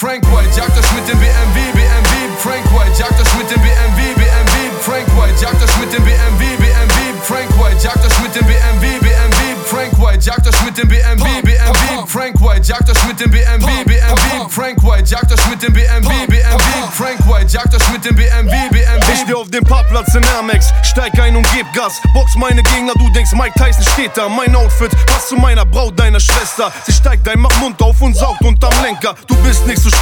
Frank White jagt das mit dem BMW, Frank White jagt das mit dem BMW, Frank White jagt das mit dem BMW, Frank White jagt das mit dem BMW, Frank White jagt das mit dem BMW, Frank White jagt das mit dem BMW, Frank White jagt das mit dem BMW, Frank White jagt das mit dem BMW, Ich steh auf dem Parkplatz in Air Max, steig ein und geb Gas, box meine Gegner, du denkst Mike Tyson steht da. Mein Outfit passt zu meiner Braut, deiner Schwester. Sie steigt ein, mach Mund auf und saugt unterm Lenker. Du bist nicht so